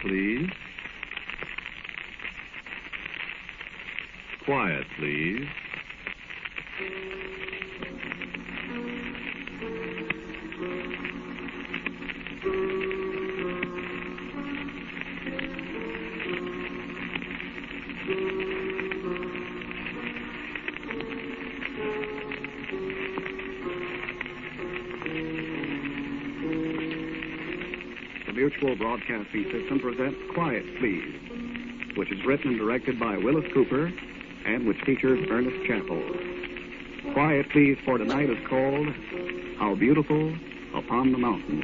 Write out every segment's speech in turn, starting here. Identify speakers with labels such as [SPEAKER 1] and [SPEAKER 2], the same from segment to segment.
[SPEAKER 1] please. Quiet, please.
[SPEAKER 2] The Mutual Broadcasting System presents Quiet, Please, which is written and directed by Willis Cooper and which features Ernest Chappell. Quiet, Please for tonight is called How Beautiful Upon the Mountain.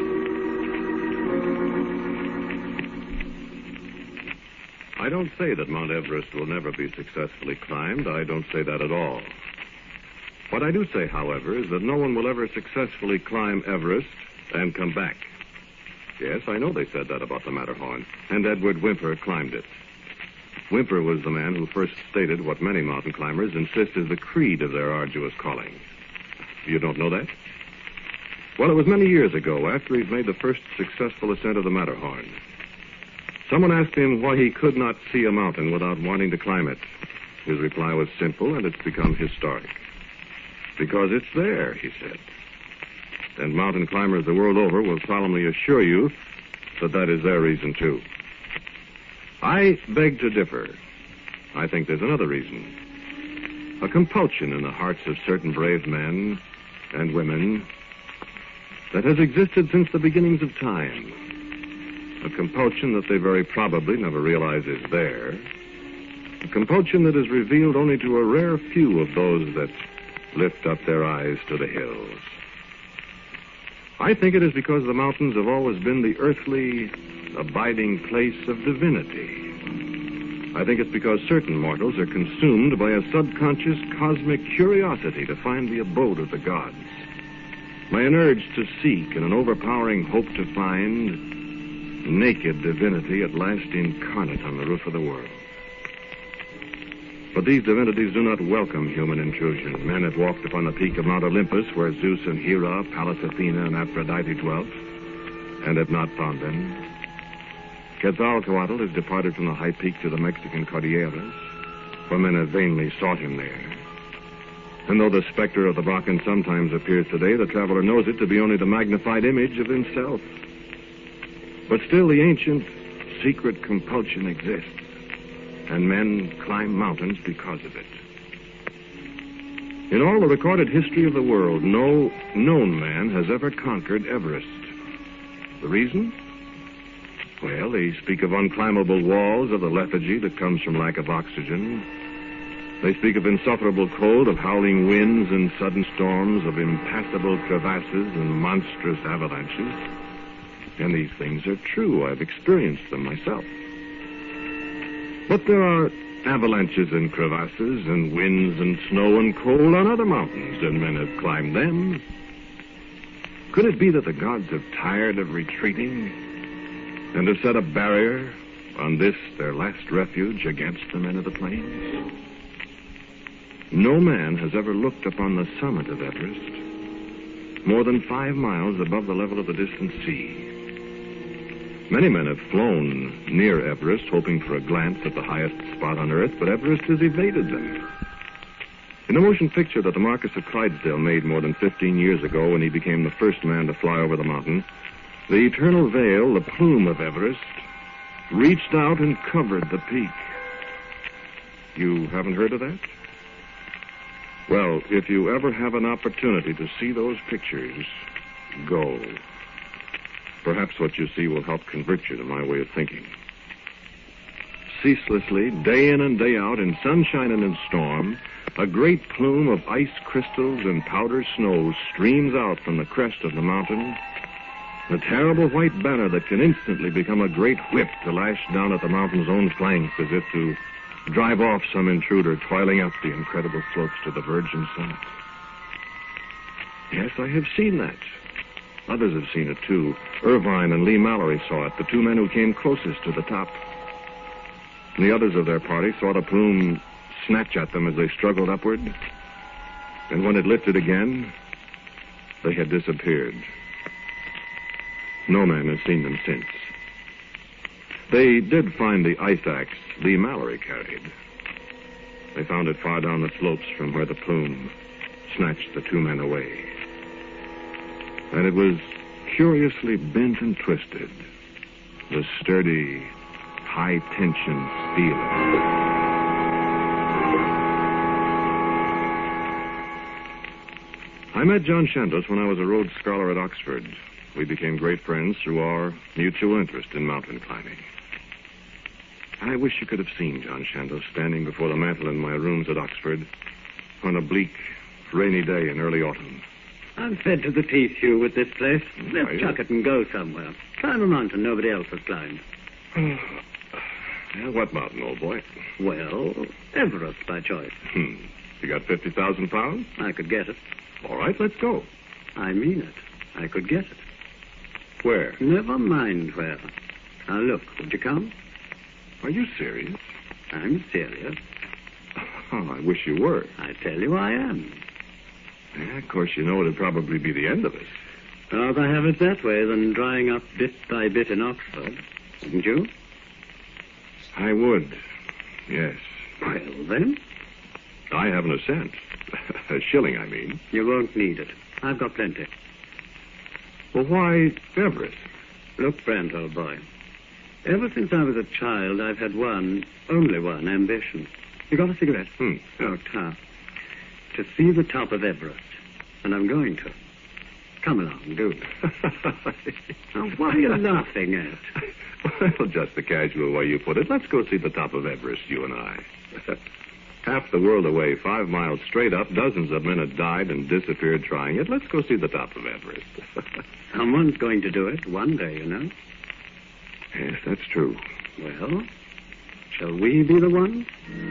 [SPEAKER 1] I don't say that Mount Everest will never be successfully climbed. I don't say that at all. What I do say, however, is that no one will ever successfully climb Everest and come back. Yes, I know they said that about the Matterhorn, and Edward Whymper climbed it. Whymper was the man who first stated what many mountain climbers insist is the creed of their arduous calling. You don't know that? Well, it was many years ago, after he'd made the first successful ascent of the Matterhorn. Someone asked him why he could not see a mountain without wanting to climb it. His reply was simple, and it's become historic. Because it's there, he said. And mountain climbers the world over will solemnly assure you that that is their reason, too. I beg to differ. I think there's another reason. A compulsion in the hearts of certain brave men and women that has existed since the beginnings of time. A compulsion that they very probably never realize is there. A compulsion that is revealed only to a rare few of those that lift up their eyes to the hills. I think it is because the mountains have always been the earthly, abiding place of divinity. I think it's because certain mortals are consumed by a subconscious cosmic curiosity to find the abode of the gods, by an urge to seek and an overpowering hope to find naked divinity at last incarnate on the roof of the world. But these divinities do not welcome human intrusion. Men have walked upon the peak of Mount Olympus, where Zeus and Hera, Pallas Athena, and Aphrodite dwelt, and have not found them. Quetzalcoatl has departed from the high peaks of the Mexican Cordilleras, for men have vainly sought him there. And though the specter of the Brocken sometimes appears today, the traveler knows it to be only the magnified image of himself. But still the ancient, secret compulsion exists. And men climb mountains because of it. In all the recorded history of the world, no known man has ever conquered Everest. The reason? Well, they speak of unclimbable walls, of the lethargy that comes from lack of oxygen. They speak of insufferable cold, of howling winds and sudden storms, of impassable crevasses and monstrous avalanches. And these things are true. I've experienced them myself. But there are avalanches and crevasses and winds and snow and cold on other mountains, and men have climbed them. Could it be that the gods have tired of retreating and have set a barrier on this, their last refuge, against the men of the plains? No man has ever looked upon the summit of Everest, more than 5 miles above the level of the distant sea. Many men have flown near Everest, hoping for a glance at the highest spot on Earth, but Everest has evaded them. In the motion picture that the Marquis of Clydesdale made more than 15 years ago, when he became the first man to fly over the mountain, the eternal veil, the plume of Everest, reached out and covered the peak. You haven't heard of that? Well, if you ever have an opportunity to see those pictures, go. Perhaps what you see will help convert you to my way of thinking. Ceaselessly, day in and day out, in sunshine and in storm, a great plume of ice crystals and powder snow streams out from the crest of the mountain, a terrible white banner that can instantly become a great whip to lash down at the mountain's own flanks as if to drive off some intruder toiling up the incredible slopes to the virgin summit. Yes, I have seen that. Others have seen it, too. Irvine and Lee Mallory saw it, the 2 men who came closest to the top. And the others of their party saw the plume snatch at them as they struggled upward. And when it lifted again, they had disappeared. No man has seen them since. They did find the ice axe Lee Mallory carried. They found it far down the slopes from where the plume snatched the two men away. And it was curiously bent and twisted, the sturdy, high-tension steel. I met John Chandos when I was a Rhodes Scholar at Oxford. We became great friends through our mutual interest in mountain climbing. I wish you could have seen John Chandos standing before the mantel in my rooms at Oxford on a bleak, rainy day in early autumn.
[SPEAKER 3] I'm fed to the teeth, Hugh, with this place. Let's chuck it and go somewhere. Climb a mountain nobody else has climbed.
[SPEAKER 1] Yeah, what mountain, old boy?
[SPEAKER 3] Well, Everest by choice.
[SPEAKER 1] You got 50,000 pounds?
[SPEAKER 3] I could get it.
[SPEAKER 1] All right, let's go.
[SPEAKER 3] I mean it. I could get it.
[SPEAKER 1] Where?
[SPEAKER 3] Never mind where. Now, look, would you come?
[SPEAKER 1] Are you serious?
[SPEAKER 3] I'm serious.
[SPEAKER 1] Oh, I wish you were.
[SPEAKER 3] I tell you I am.
[SPEAKER 1] Yeah, of course, you know it'd probably be the end of us.
[SPEAKER 3] Rather have it that way than drying up bit by bit in Oxford, wouldn't you?
[SPEAKER 1] I would, yes.
[SPEAKER 3] Well, then?
[SPEAKER 1] I haven't a cent. A shilling, I mean.
[SPEAKER 3] You won't need it. I've got plenty.
[SPEAKER 1] Well, why Everest?
[SPEAKER 3] Look, Brent, old boy. Ever since I was a child, I've had only one ambition. You got a cigarette? Oh, tough. To see the top of Everest. And I'm going to. Come along, do. Now, what are you laughing at?
[SPEAKER 1] Well, just the casual way you put it. Let's go see the top of Everest, you and I. Half the world away, 5 miles straight up, dozens of men have died and disappeared trying it. Let's go see the top of Everest.
[SPEAKER 3] Someone's going to do it one day, you know.
[SPEAKER 1] Yes, that's true.
[SPEAKER 3] Well, shall we be the ones?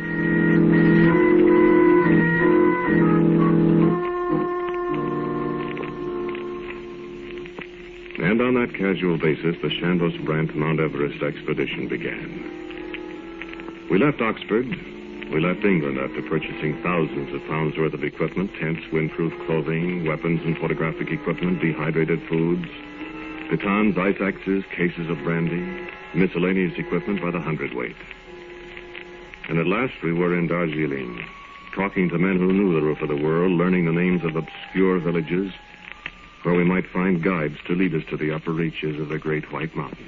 [SPEAKER 1] And on that casual basis, the Chandos-Brent Mount Everest expedition began. We left Oxford. We left England after purchasing thousands of pounds worth of equipment, tents, windproof clothing, weapons and photographic equipment, dehydrated foods, pitons, ice axes, cases of brandy, miscellaneous equipment by the hundredweight. And at last we were in Darjeeling, talking to men who knew the roof of the world, learning the names of obscure villages, where we might find guides to lead us to the upper reaches of the Great White Mountain.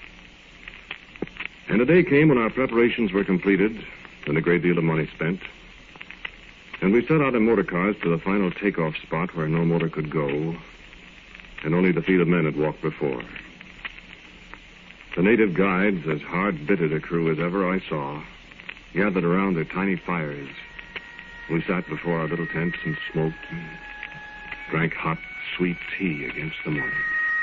[SPEAKER 1] And a day came when our preparations were completed and a great deal of money spent. And we set out in motor cars to the final takeoff spot where no motor could go, and only the feet of men had walked before. The native guides, as hard-bitted a crew as ever I saw, gathered around their tiny fires. We sat before our little tents and smoked and drank hot, sweet tea against the morning.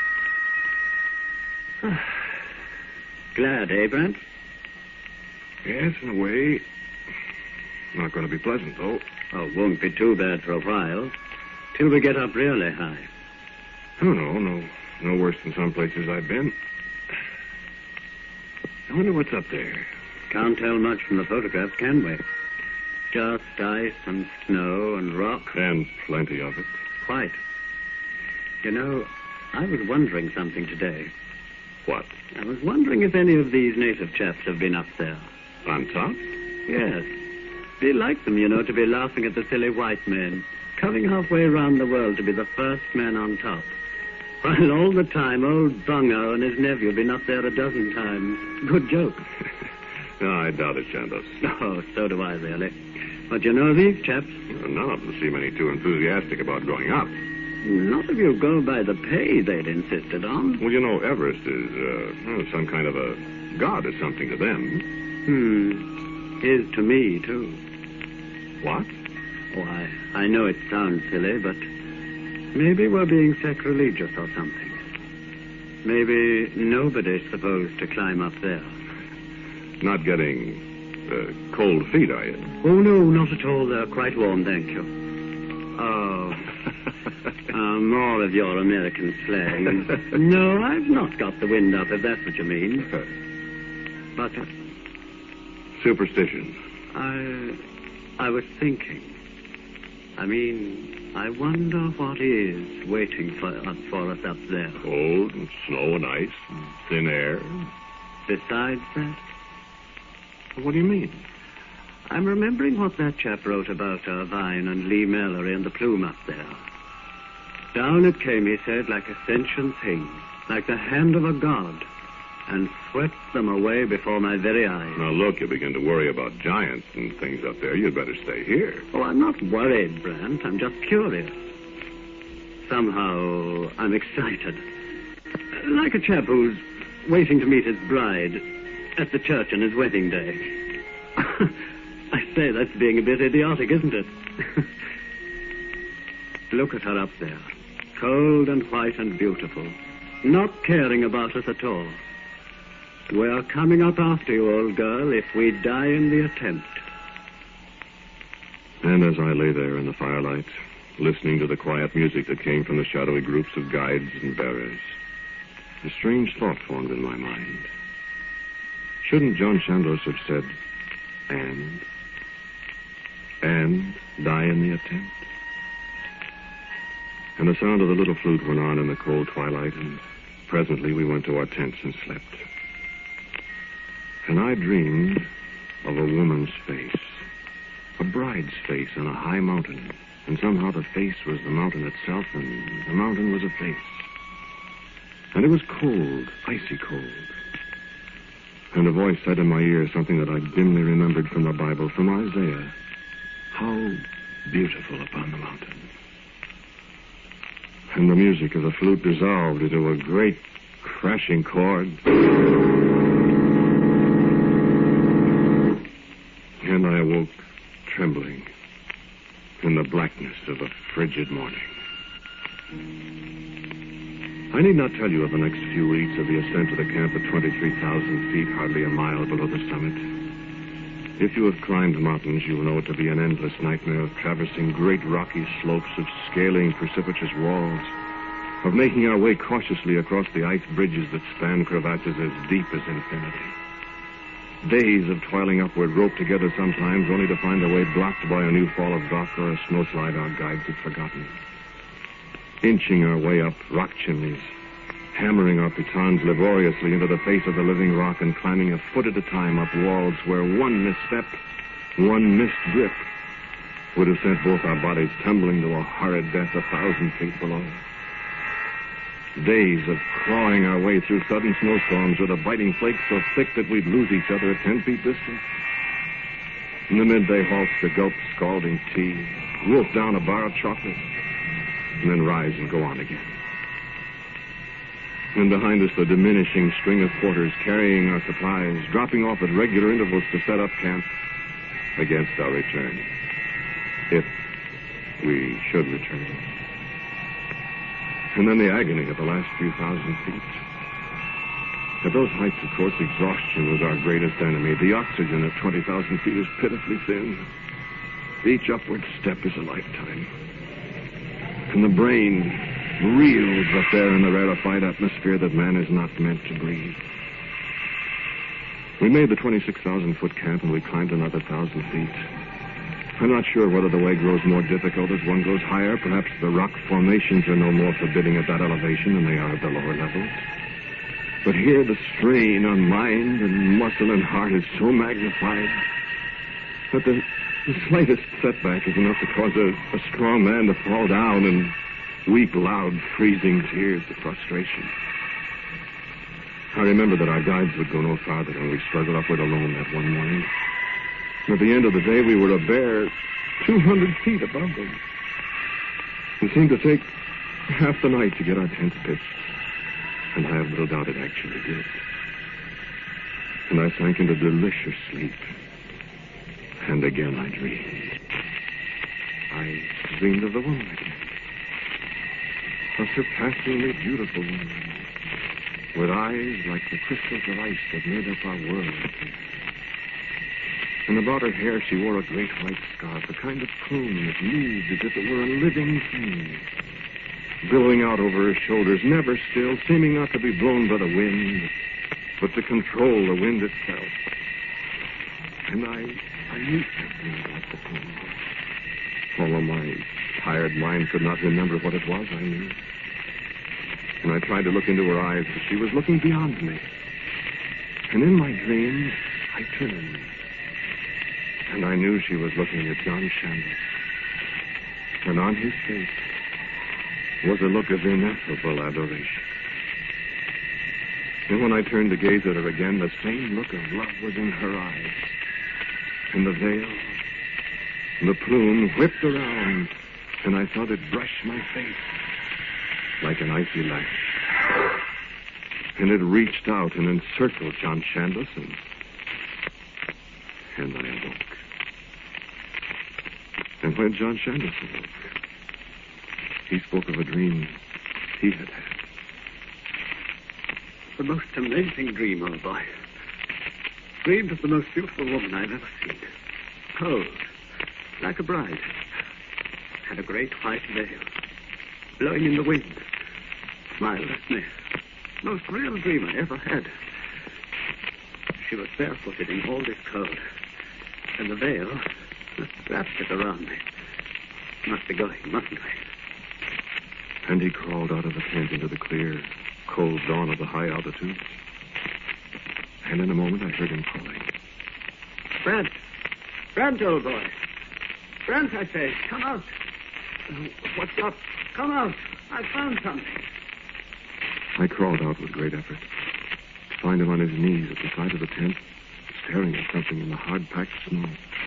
[SPEAKER 3] Glad, eh, Brent?
[SPEAKER 1] Yes, in a way. Not going to be pleasant, though.
[SPEAKER 3] Oh, won't be too bad for a while. Till we get up really high.
[SPEAKER 1] Oh, no worse than some places I've been. I wonder what's up there.
[SPEAKER 3] Can't tell much from the photographs, can we? Just ice and snow and rock.
[SPEAKER 1] And plenty of it.
[SPEAKER 3] Quite. You know, I was wondering something today.
[SPEAKER 1] What?
[SPEAKER 3] I was wondering if any of these native chaps have been up there.
[SPEAKER 1] On top?
[SPEAKER 3] Yes. Be like them, you know, to be laughing at the silly white men, coming halfway around the world to be the first man on top. While all the time, old Bungo and his nephew have been up there a dozen times. Good joke.
[SPEAKER 1] No, I doubt it, Chandos.
[SPEAKER 3] Oh, so do I, really. But you know these chaps?
[SPEAKER 1] None of them seem any too enthusiastic about going up.
[SPEAKER 3] Not if you go by the pay they'd insisted on.
[SPEAKER 1] Well, you know, Everest is some kind of a god or something to them.
[SPEAKER 3] Is to me, too.
[SPEAKER 1] What?
[SPEAKER 3] Oh, I know it sounds silly, but maybe we're being sacrilegious or something. Maybe nobody's supposed to climb up there.
[SPEAKER 1] Not getting cold feet, are you?
[SPEAKER 3] Oh, no, not at all. They're quite warm, thank you. Oh, more of your American slang. No, I've not got the wind up, if that's what you mean. But
[SPEAKER 1] superstition.
[SPEAKER 3] I was thinking. I mean, I wonder what is waiting for us up there.
[SPEAKER 1] Cold and snow and ice and thin air.
[SPEAKER 3] besides that?
[SPEAKER 1] What do you mean?
[SPEAKER 3] I'm remembering what that chap wrote about Irvine and Lee Mallory and the plume up there. Down it came, he said, like a sentient thing, like the hand of a god, and swept them away before my very eyes.
[SPEAKER 1] Now, look, you begin to worry about giants and things up there. You'd better stay here.
[SPEAKER 3] Oh, I'm not worried, Brant. I'm just curious. Somehow, I'm excited. Like a chap who's waiting to meet his bride at the church on his wedding day. I say, that's being a bit idiotic, isn't it? Look at her up there. Cold and white and beautiful. Not caring about us at all. We're coming up after you, old girl, if we die in the attempt.
[SPEAKER 1] And as I lay there in the firelight, listening to the quiet music that came from the shadowy groups of guides and bearers, a strange thought formed in my mind. Shouldn't John Chandos have said, and die in the attempt? And the sound of the little flute went on in the cold twilight, and presently we went to our tents and slept. And I dreamed of a woman's face, a bride's face on a high mountain, and somehow the face was the mountain itself, and the mountain was a face. And it was cold, icy cold. And a voice said in my ear something that I dimly remembered from the Bible, from Isaiah. How beautiful upon the mountain. And the music of the flute dissolved into a great crashing chord. And I awoke trembling in the blackness of a frigid morning. I need not tell you of the next few weeks of the ascent to the camp at 23,000 feet, hardly a mile below the summit. If you have climbed mountains, you will know it to be an endless nightmare of traversing great rocky slopes, of scaling precipitous walls, of making our way cautiously across the ice bridges that span crevasses as deep as infinity. Days of toiling upward, roped together sometimes, only to find the way blocked by a new fall of rock or a snowslide our guides had forgotten. Inching our way up rock chimneys, hammering our pitons laboriously into the face of the living rock and climbing a foot at a time up walls where one misstep, one missed grip, would have sent both our bodies tumbling to a horrid death 1,000 feet below. Days of clawing our way through sudden snowstorms with a biting flake so thick that we'd lose each other at 10 feet distance. In the midday halts to gulp scalding tea, wolf down a bar of chocolate, and then rise and go on again. And behind us, the diminishing string of porters carrying our supplies, dropping off at regular intervals to set up camp against our return. If we should return. And then the agony of the last few thousand feet. At those heights, of course, exhaustion was our greatest enemy. The oxygen at 20,000 feet is pitifully thin. Each upward step is a lifetime. And the brain reels up there in the rarefied atmosphere that man is not meant to breathe. We made the 26,000-foot camp, and we climbed another 1,000 feet. I'm not sure whether the way grows more difficult as one goes higher. Perhaps the rock formations are no more forbidding at that elevation than they are at the lower levels. But here the strain on mind and muscle and heart is so magnified that the slightest setback is enough to cause a strong man to fall down and weep loud, freezing tears of frustration. I remember that our guides would go no farther, and we struggled upward alone that one morning. At the end of the day, we were a bare 200 feet above them. It seemed to take half the night to get our tents pitched, and I have little doubt it actually did. And I sank into delicious sleep. And again I dreamed. I dreamed of the woman again. A surpassingly beautiful woman, with eyes like the crystals of ice that made up our world. And about her hair she wore a great white scarf, a kind of plume that moved as if it were a living thing, billowing out over her shoulders, never still, seeming not to be blown by the wind, but to control the wind itself. And I knew something about the plume. Although my tired mind could not remember what it was, I knew. And I tried to look into her eyes, but she was looking beyond me. And in my dream, I turned. And I knew she was looking at John Shandus. And on his face was a look of ineffable adoration. And when I turned to gaze at her again, the same look of love was in her eyes. And the veil, the plume whipped around, and I felt it brush my face like an icy lash. And it reached out and encircled John Shandus, and I awoke. And when John Shandus awoke, he spoke of a dream he had had.
[SPEAKER 3] The most amazing dream, old boy. Dreamed of the most beautiful woman I've ever seen. Cold, like a bride. Had a great white veil, blowing in the wind. Smiled at me. Most real dream I ever had. She was barefooted in all this cold, and the veil wrapped it around me. Must be going, mustn't we?
[SPEAKER 1] And he crawled out of the tent into the clear, cold dawn of the high altitudes. And in a moment I heard him calling.
[SPEAKER 3] Brent! Brent, old boy! Brent, I say, come out! What's up? Come out! I found something.
[SPEAKER 1] I crawled out with great effort to find him on his knees at the side of the tent, staring at something in the hard-packed snow.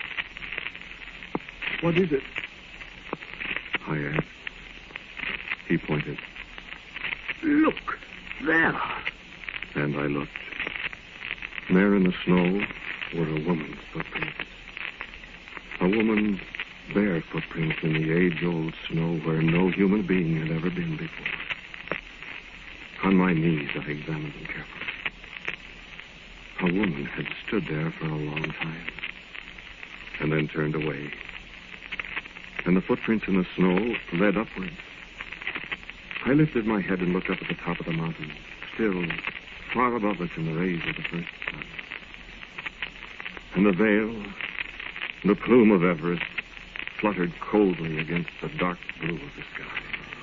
[SPEAKER 2] What is it?
[SPEAKER 1] I asked. He pointed.
[SPEAKER 3] Look! There!
[SPEAKER 1] And I looked. There in the snow were a woman's footprints. A woman's bare footprints in the age-old snow where no human being had ever been before. On my knees, I examined them carefully. A woman had stood there for a long time, and then turned away. And the footprints in the snow led upwards. I lifted my head and looked up at the top of the mountain, still far above us in the rays of the first sun. And the veil, the plume of Everest, fluttered coldly against the dark blue of the sky.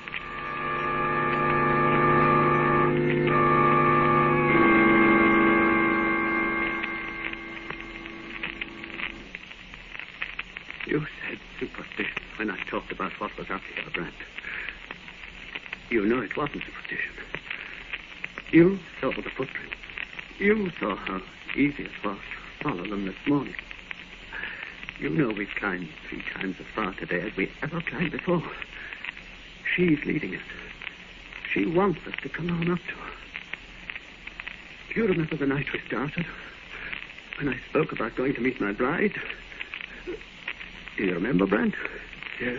[SPEAKER 3] You said superstition when I talked about what was up here, Brent. You know it wasn't superstition. You saw the footprints. You saw how easy it was to follow them this morning. You know we've climbed 3 times as far today as we ever climbed before. She's leading us. She wants us to come on up to her. Do you remember the night we started? When I spoke about going to meet my bride? Do you remember, Brent?
[SPEAKER 1] Yes.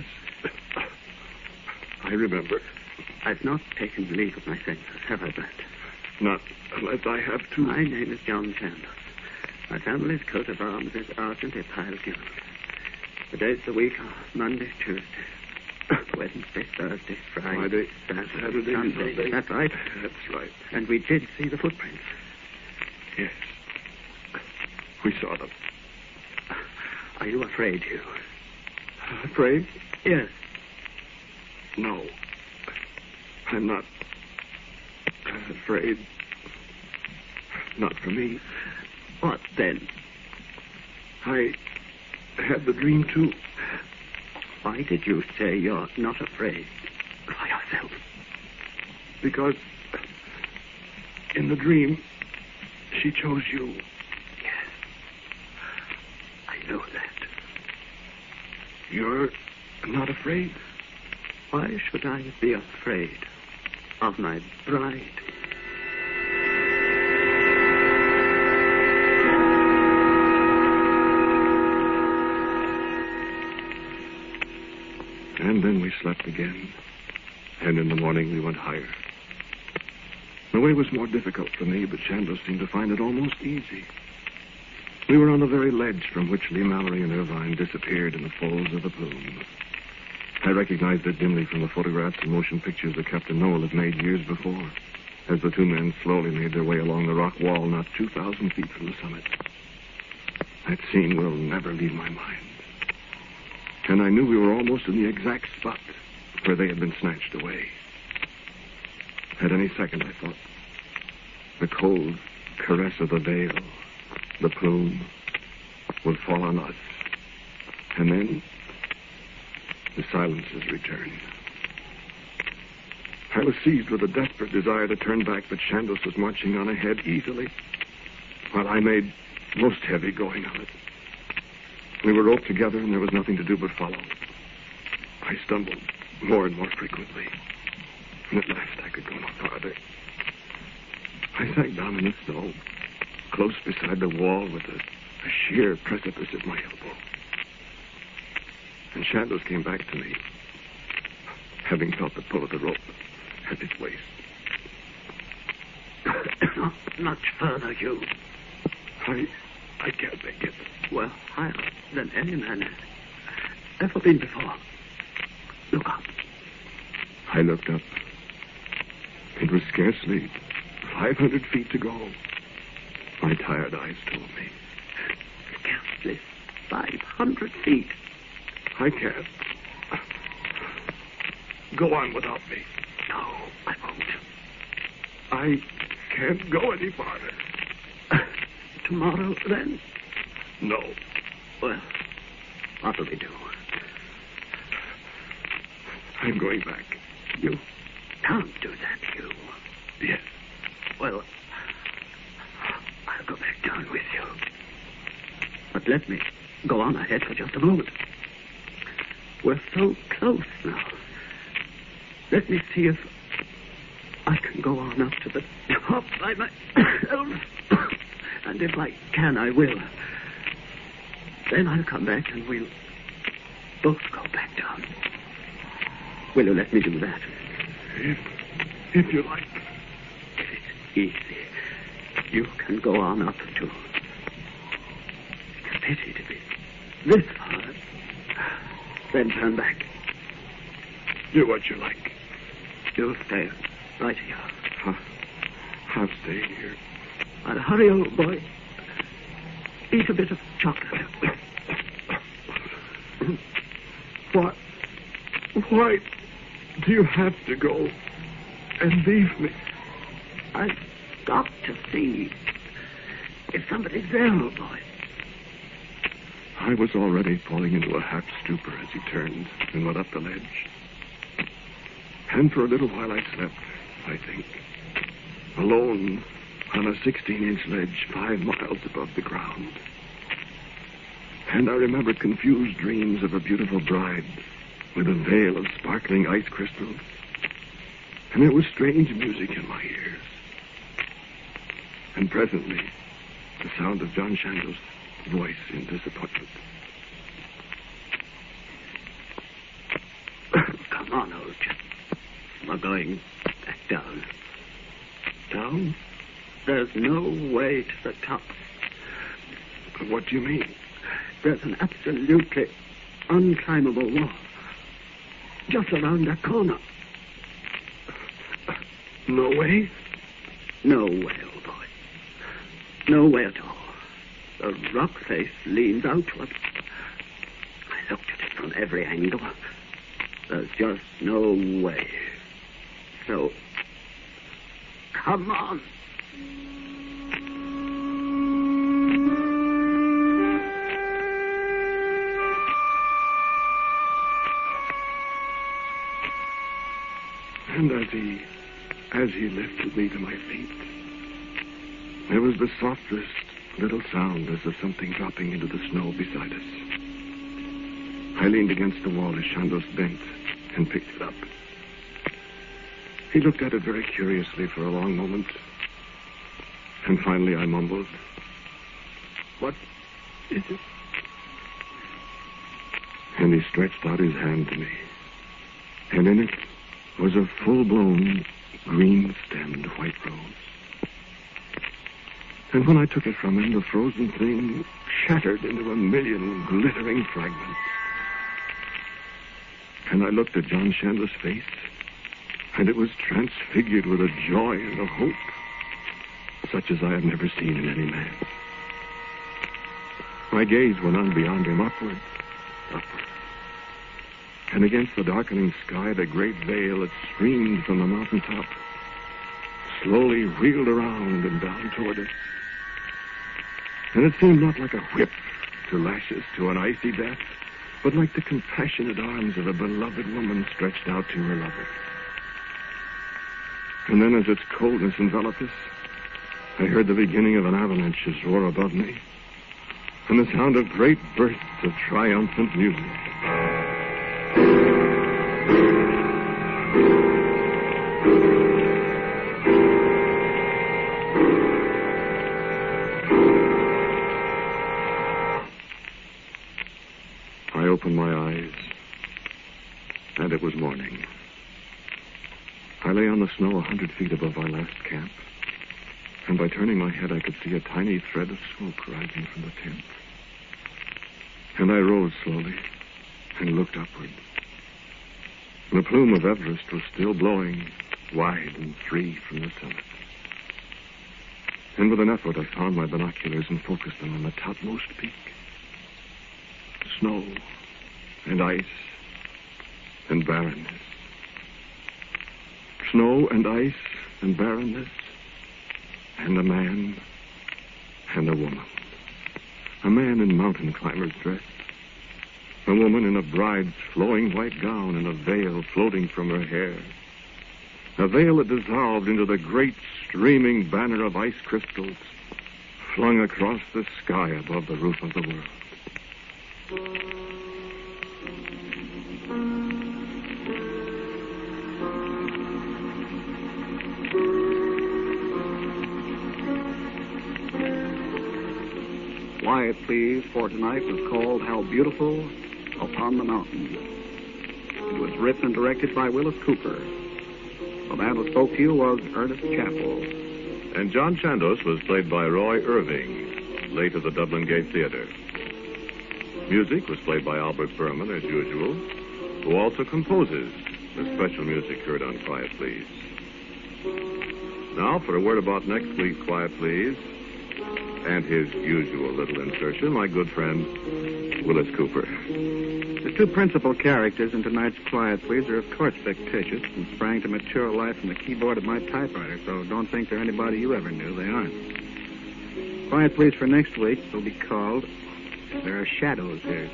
[SPEAKER 1] I remember.
[SPEAKER 3] I've not taken leave of my senses, have I, Brent?
[SPEAKER 1] Not unless I have to.
[SPEAKER 3] My name is John Shandus. My family's coat of arms is Argent Pile Guild. The days of the week are Monday, Tuesday, Wednesday, Thursday, Friday, Saturday, Sunday. That's right.
[SPEAKER 1] That's right.
[SPEAKER 3] And we did see the footprints.
[SPEAKER 1] Yes. We saw them.
[SPEAKER 3] Are you afraid, Hugh?
[SPEAKER 1] Afraid?
[SPEAKER 3] Yes.
[SPEAKER 1] No. I'm not afraid. Not for me.
[SPEAKER 3] What then?
[SPEAKER 1] I had the dream, too.
[SPEAKER 3] Why did you say you're not afraid for yourself?
[SPEAKER 1] Because in the dream, she chose you.
[SPEAKER 3] Yes. I know that.
[SPEAKER 1] You're not afraid?
[SPEAKER 3] Why should I be afraid of my bride?
[SPEAKER 1] And then we slept again. And in the morning we went higher. The way was more difficult for me, but Shandus seemed to find it almost easy. We were on the very ledge from which Lee Mallory and Irvine disappeared in the folds of the plume. I recognized it dimly from the photographs and motion pictures that Captain Noel had made years before, as the 2 men slowly made their way along the rock wall not 2,000 feet from the summit. That scene will never leave my mind. And I knew we were almost in the exact spot where they had been snatched away. At any second, I thought, the cold caress of the veil, the plume, would fall on us. And then the silences returned. I was seized with a desperate desire to turn back, but Chandos was marching on ahead easily, while I made most heavy going of it. We were roped together, and there was nothing to do but follow. I stumbled more and more frequently, and at last I could go no farther. I sank down in the snow, close beside the wall with a sheer precipice at my elbow. And Chandos came back to me, having felt the pull of the rope at his waist.
[SPEAKER 3] Not much further, Hugh.
[SPEAKER 1] I can't make it.
[SPEAKER 3] Well, higher than any man has ever been before. Look up.
[SPEAKER 1] I looked up. It was scarcely 500 feet to go. My tired eyes told me.
[SPEAKER 3] Scarcely 500 feet.
[SPEAKER 1] I can't. Go on without me.
[SPEAKER 3] No, I won't.
[SPEAKER 1] I can't go any farther.
[SPEAKER 3] Tomorrow, then?
[SPEAKER 1] No.
[SPEAKER 3] Well, what'll we do?
[SPEAKER 1] I'm going back.
[SPEAKER 3] You can't do that, Hugh.
[SPEAKER 1] Yes.
[SPEAKER 3] Well, I'll go back down with you. But let me go on ahead for just a moment. We're so close now. Let me see if I can go on up to the top by myself. And if I can, I will. Then I'll come back and we'll both go back down. Will you let me do that?
[SPEAKER 1] If you like.
[SPEAKER 3] If it's easy, you can go on up too. It's a pity to be this far. Then turn back.
[SPEAKER 1] Do what you like.
[SPEAKER 3] You stay right here.
[SPEAKER 1] I'll stay here.
[SPEAKER 3] I'll hurry, old boy. Eat a bit of chocolate.
[SPEAKER 1] Why do you have to go and leave me?
[SPEAKER 3] I've got to see if somebody's there, old boy.
[SPEAKER 1] I was already falling into a half stupor as he turned and went up the ledge. And for a little while I slept, I think. Alone on a 16-inch ledge 5 miles above the ground. And I remembered confused dreams of a beautiful bride with a veil of sparkling ice crystals. And there was strange music in my ears. And presently, the sound of John Chandos' voice in disappointment.
[SPEAKER 3] Come on, old chap. We're going back down.
[SPEAKER 1] Down?
[SPEAKER 3] There's no way to the top.
[SPEAKER 1] What do you mean?
[SPEAKER 3] There's an absolutely unclimbable wall. Just around that corner.
[SPEAKER 1] No way?
[SPEAKER 3] No way, old boy. No way at all. The rock face leans outward. I looked at it from every angle. There's just no way. So, come on.
[SPEAKER 1] And as he lifted me to my feet, there was the softest little sound as of something dropping into the snow beside us. I leaned against the wall as Chandos bent and picked it up. He looked at it very curiously for a long moment, and finally I mumbled, "What is it?" And he stretched out his hand to me, and in it was a full-blown, green-stemmed white rose. And when I took it from him, the frozen thing shattered into a million glittering fragments. And I looked at John Chandos' face, and it was transfigured with a joy and a hope such as I have never seen in any man. My gaze went on beyond him, upward. And against the darkening sky, the great veil that streamed from the mountaintop slowly wheeled around and down toward us. And it seemed not like a whip to lash us to an icy death, but like the compassionate arms of a beloved woman stretched out to her lover. And then as its coldness enveloped us, I heard the beginning of an avalanche's roar above me, and the sound of great bursts of triumphant music. I opened my eyes, and it was morning. I lay on the snow 100 feet above our last camp, and by turning my head I could see a tiny thread of smoke rising from the tent. And I rose slowly and looked upward. The plume of Everest was still blowing wide and free from the summit. And with an effort I found my binoculars and focused them on the topmost peak. Snow and ice and barrenness. Snow and ice and barrenness, and a man and a woman. A man in mountain climber's dress. A woman in a bride's flowing white gown and a veil floating from her hair. A veil that dissolved into the great streaming banner of ice crystals flung across the sky above the roof of the world.
[SPEAKER 2] Quiet, please, for tonight was called How Beautiful Upon the Mountain. It was written and directed by Willis Cooper. The man who spoke to you was Ernest Chappell.
[SPEAKER 1] And John Chandos was played by Roy Irving, late of the Dublin Gate Theatre. Music was played by Albert Berman, as usual, who also composes the special music heard on Quiet Please. Now, for a word about next week's Quiet Please, and his usual little insertion, my good friend, Willis Cooper.
[SPEAKER 2] The two principal characters in tonight's Quiet Please are, of course, fictitious and sprang to mature life from the keyboard of my typewriter, so don't think they're anybody you ever knew. They aren't. Quiet Please for next week will be called There Are Shadows Here.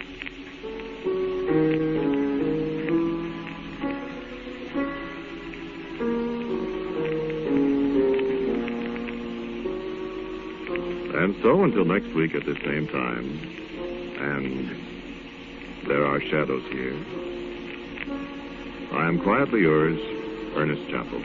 [SPEAKER 1] And so, until next week at the same time, and There Are Shadows Here, I am quietly yours, Ernest Chappell.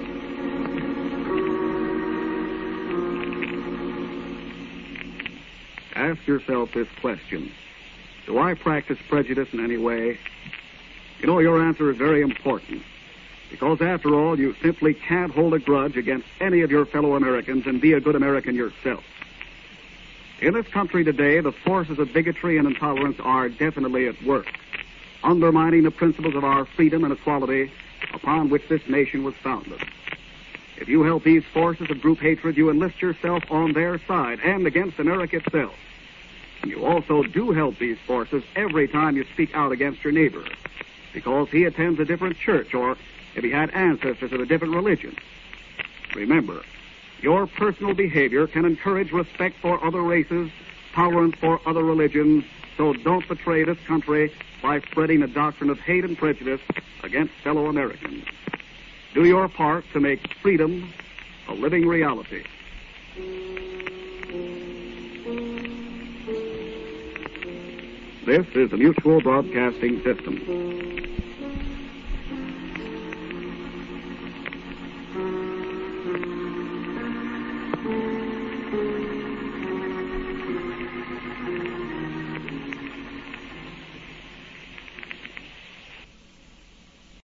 [SPEAKER 2] Ask yourself this question. Do I practice prejudice in any way? You know, your answer is very important. Because, after all, you simply can't hold a grudge against any of your fellow Americans and be a good American yourself. In this country today, the forces of bigotry and intolerance are definitely at work, undermining the principles of our freedom and equality upon which this nation was founded. If you help these forces of group hatred, you enlist yourself on their side and against America itself. And you also do help these forces every time you speak out against your neighbor, because he attends a different church or if he had ancestors of a different religion. Remember, your personal behavior can encourage respect for other races, tolerance for other religions, so don't betray this country by spreading a doctrine of hate and prejudice against fellow Americans. Do your part to make freedom a living reality. This is the Mutual Broadcasting System.